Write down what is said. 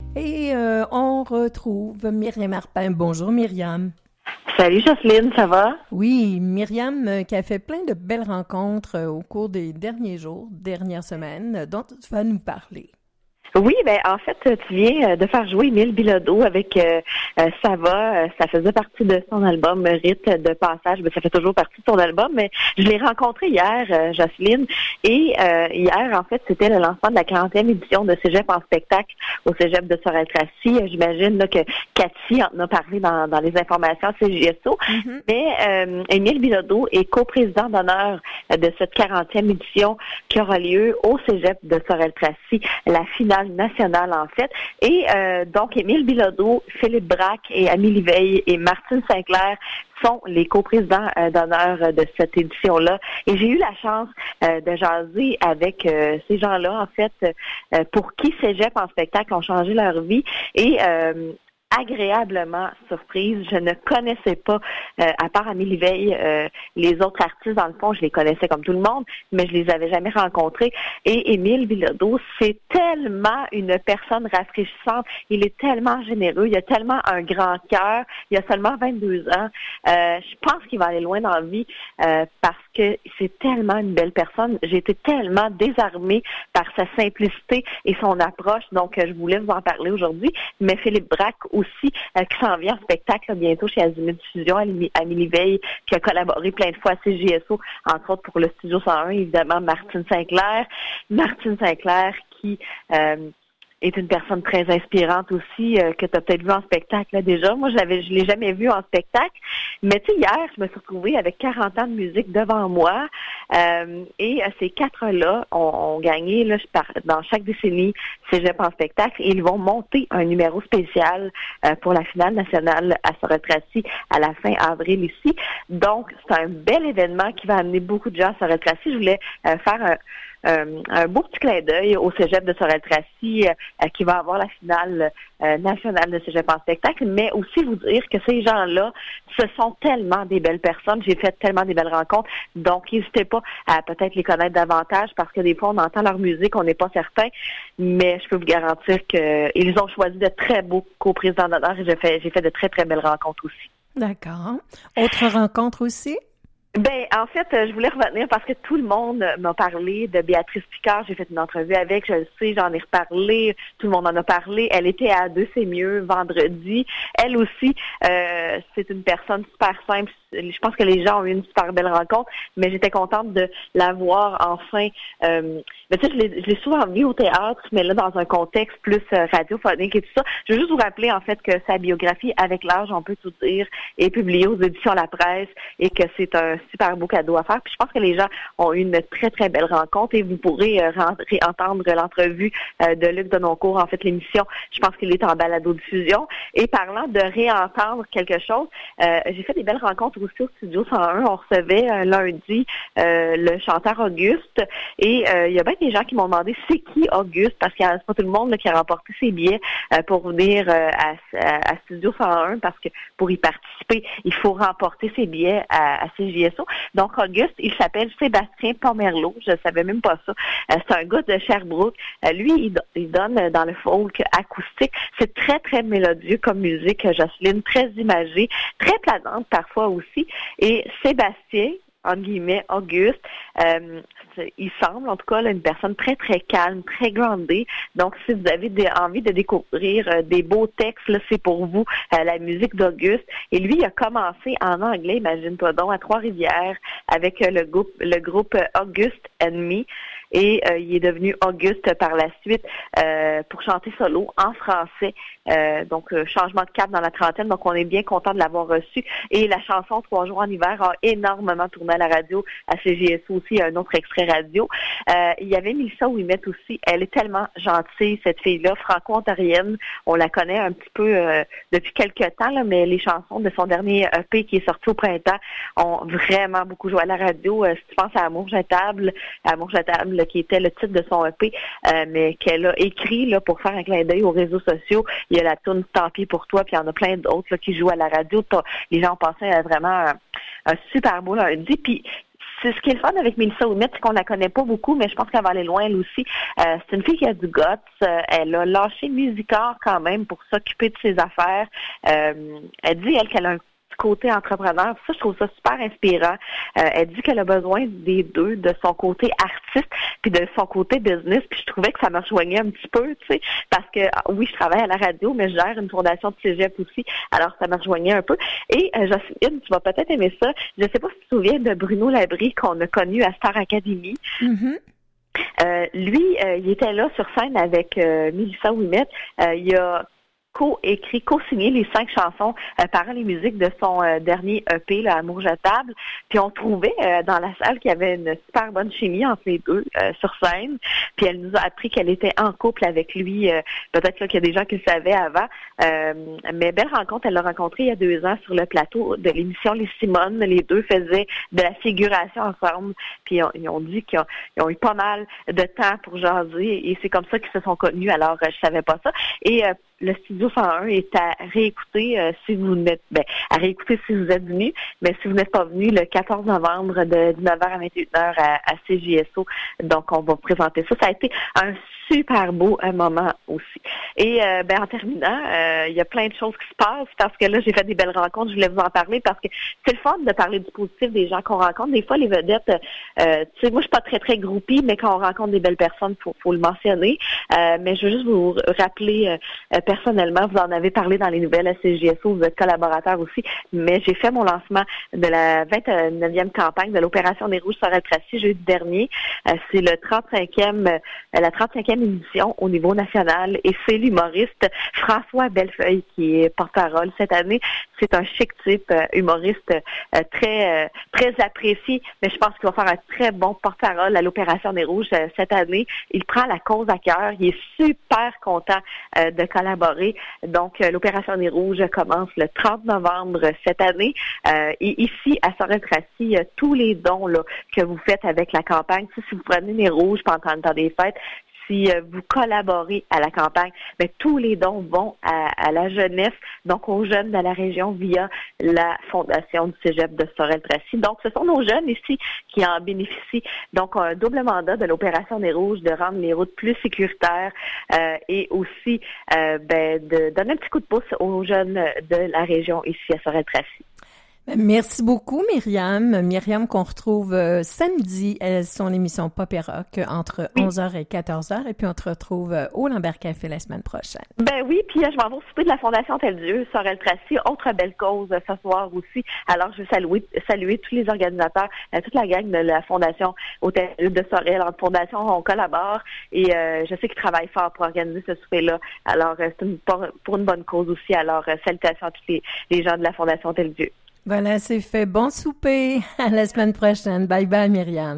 Et on retrouve Myriam Arpin. Bonjour Myriam. Salut Jocelyne, ça va? Oui, Myriam qui a fait plein de belles rencontres au cours des derniers jours, dernières semaines, dont tu vas nous parler. Oui, ben en fait, tu viens de faire jouer Émile Bilodeau avec Ça va. Ça faisait partie de son album Rite de passage. Ben, ça fait toujours partie de son album, mais je l'ai rencontré hier, Jocelyne. Et hier, en fait, c'était le lancement de la 40e édition de Cégep en spectacle au Cégep de Sorel-Tracy. J'imagine là, que Cathy en a parlé dans les informations CJSO. Mm-hmm. Mais Émile Bilodeau est coprésident d'honneur de cette 40e édition qui aura lieu au Cégep de Sorel-Tracy, la finale nationale en fait. Et donc, Émile Bilodeau, Philippe Braque et Amélie Veil et Martine Sinclair sont les coprésidents d'honneur de cette édition-là. Et j'ai eu la chance de jaser avec ces gens-là, en fait, pour qui Cégep en spectacle ont changé leur vie. Et agréablement surprise. Je ne connaissais pas, à part Amélie Veil, les autres artistes, dans le fond, je les connaissais comme tout le monde, mais je les avais jamais rencontrés. Et Émile Bilodeau, c'est tellement une personne rafraîchissante. Il est tellement généreux. Il a tellement un grand cœur. Il a seulement 22 ans. Je pense qu'il va aller loin dans la vie parce que c'est tellement une belle personne. J'ai été tellement désarmée par sa simplicité et son approche. Donc, je voulais vous en parler aujourd'hui. Mais Philippe Braque aussi, qui s'en vient en spectacle là, bientôt chez Azimut Diffusion, Amélie Veil, qui a collaboré plein de fois à CJSO, entre autres pour le Studio 101, évidemment, Martine Sinclair. Martine Sinclair qui est une personne très inspirante aussi, que tu as peut-être vu en spectacle là, déjà. Moi, je l'ai jamais vu en spectacle. Mais tu sais, hier, je me suis retrouvée avec 40 ans de musique devant moi. Et ces quatre-là ont gagné là, dans chaque décennie Cégep en spectacle. Et ils vont monter un numéro spécial pour la finale nationale à Sorel-Tracy à la fin avril ici. Donc, c'est un bel événement qui va amener beaucoup de gens à Sorel-Tracy. Je voulais faire un beau petit clin d'œil au Cégep de Sorel-Tracy qui va avoir la finale nationale de Cégep en spectacle, mais aussi vous dire que ces gens-là, ce sont tellement des belles personnes. J'ai fait tellement des belles rencontres, donc n'hésitez pas à peut-être les connaître davantage parce que des fois, on entend leur musique, on n'est pas certain, mais je peux vous garantir qu'ils ont choisi de très beaux coprésidents d'honneur et j'ai fait de très, très belles rencontres aussi. D'accord. Autre rencontre aussi? Ben, en fait, je voulais revenir parce que tout le monde m'a parlé de Béatrice Picard. J'ai fait une entrevue avec, je le sais, j'en ai reparlé, tout le monde en a parlé. Elle était à Deux, c'est mieux vendredi. Elle aussi, c'est une personne super simple. Je pense que les gens ont eu une super belle rencontre, mais j'étais contente de la voir enfin. Mais tu sais, je l'ai souvent vue au théâtre, mais là, dans un contexte plus radiophonique et tout ça. Je veux juste vous rappeler, en fait, que sa biographie, Avec l'âge, on peut tout dire, est publiée aux éditions La Presse et que c'est un super beau cadeau à faire. Puis je pense que les gens ont eu une très, très belle rencontre et vous pourrez entendre l'entrevue de Luc Denoncourt, en fait, l'émission. Je pense qu'il est en balado-diffusion. Et parlant de réentendre quelque chose, j'ai fait des belles rencontres aussi au Studio 101. On recevait lundi le chanteur Auguste et il y a bien des gens qui m'ont demandé c'est qui Auguste, parce qu'il n'y a pas tout le monde là, qui a remporté ses billets pour venir à Studio 101 parce que pour y participer, il faut remporter ses billets à CJSO. Donc, Auguste, il s'appelle Sébastien Pomerleau. Je ne savais même pas ça. C'est un gars de Sherbrooke. Lui, il donne dans le folk acoustique. C'est très, très mélodieux comme musique, Jocelyne, très imagée, très planante parfois aussi. Et Sébastien, entre guillemets, Auguste, il semble, en tout cas, là, une personne très, très calme, très groundée. Donc, si vous avez envie de découvrir des beaux textes, là, c'est pour vous la musique d'Auguste. Et lui, il a commencé en anglais, imagine-toi donc, à Trois-Rivières, avec le groupe Auguste and Me. Et il est devenu Auguste par la suite pour chanter solo en français. Donc, changement de cap dans la trentaine. Donc, on est bien content de l'avoir reçu. Et la chanson 3 jours en hiver a énormément tourné à la radio, à CJSO aussi, il y a un autre extrait radio. Il y avait Mélissa Ouimet aussi. Elle est tellement gentille, cette fille-là, franco-ontarienne. On la connaît un petit peu depuis quelques temps, là, mais les chansons de son dernier EP qui est sorti au printemps ont vraiment beaucoup joué à la radio. Si tu penses à Amour jetable, qui était le titre de son EP, mais qu'elle a écrit là, pour faire un clin d'œil aux réseaux sociaux. Il y a la toune Tant pis pour toi, puis il y en a plein d'autres là, qui jouent à la radio. Les gens ont passé vraiment un super beau lundi. Puis c'est ce qui est le fun avec Mélissa Ouimet, c'est qu'on la connaît pas beaucoup, mais je pense qu'elle va aller loin, elle aussi. C'est une fille qui a du guts. Elle a lâché Musicor quand même pour s'occuper de ses affaires. Elle dit, qu'elle a un côté entrepreneur. Ça, je trouve ça super inspirant. Elle dit qu'elle a besoin des deux, de son côté artiste puis de son côté business. Puis je trouvais que ça me rejoignait un petit peu, tu sais, parce que oui, je travaille à la radio, mais je gère une fondation de cégep aussi. Alors, ça me rejoignait un peu. Et Jocelyne, tu vas peut-être aimer ça. Je sais pas si tu te souviens de Bruno Labrie qu'on a connu à Star Academy. Mm-hmm. Lui, il était là sur scène avec Mélissa Ouimet. Il a co-signé les 5 chansons paroles et musiques de son dernier EP, là, Amour jetable. Puis on trouvait dans la salle qu'il y avait une super bonne chimie entre les deux sur scène. Puis elle nous a appris qu'elle était en couple avec lui. Peut-être là, qu'il y a des gens qui le savaient avant. Mais belle rencontre, elle l'a rencontré il y a 2 ans sur le plateau de l'émission Les Simones. Les deux faisaient de la figuration ensemble. Puis ils ont dit qu'ils ont eu pas mal de temps pour jaser. Et c'est comme ça qu'ils se sont connus. Alors, je savais pas ça. Et le Studio 101 est à réécouter si vous n'êtes à réécouter si vous êtes venu, mais si vous n'êtes pas venu le 14 novembre de 19h à 21h à CJSO. Donc on va présenter ça. Ça a été un super beau moment aussi. Et en terminant, il y a plein de choses qui se passent parce que là, j'ai fait des belles rencontres. Je voulais vous en parler parce que c'est le fun de parler du positif des gens qu'on rencontre. Des fois, les vedettes, tu sais, moi, je suis pas très, très groupie, mais quand on rencontre des belles personnes, faut le mentionner. Mais je veux juste vous rappeler personnellement, vous en avez parlé dans les nouvelles à CJSO, vous êtes collaborateur aussi, mais j'ai fait mon lancement de la 29e campagne de l'Opération des Rouges Sorel-Tracy jeudi dernier. C'est la 35e édition au niveau national et c'est l'humoriste François Bellefeuille qui est porte-parole cette année. C'est un chic type, humoriste très apprécié, mais je pense qu'il va faire un très bon porte-parole à l'Opération des Rouges cette année. Il prend la cause à cœur, il est super content de collaborer. Donc, l'Opération des Rouges commence le 30 novembre cette année. Et ici, à Sorel-Tracy, tous les dons là, que vous faites avec la campagne, si vous prenez les rouges pendant le temps des fêtes, si vous collaborez à la campagne, tous les dons vont à la jeunesse, donc aux jeunes de la région via la Fondation du Cégep de Sorel-Tracy. Donc, ce sont nos jeunes ici qui en bénéficient. Donc, un double mandat de l'Opération des Rouges de rendre les routes plus sécuritaires et aussi de donner un petit coup de pouce aux jeunes de la région ici à Sorel-Tracy. Merci beaucoup, Myriam. Myriam, qu'on retrouve samedi à son émission Pop et Rock entre 11h et 14h. Et puis, on te retrouve au Lambert Café la semaine prochaine. Ben oui, puis je m'en vais au souper de la Fondation Tel-Dieu, Sorel-Tracy, autre belle cause ce soir aussi. Alors, je veux saluer tous les organisateurs, toute la gang de la Fondation Hôtel de Sorel. En fondation, on collabore et je sais qu'ils travaillent fort pour organiser ce souper-là. Alors, c'est pour une bonne cause aussi. Alors, salutations à tous les gens de la Fondation Tel-Dieu. Voilà, c'est fait. Bon souper. À la semaine prochaine. Bye bye, Myriam.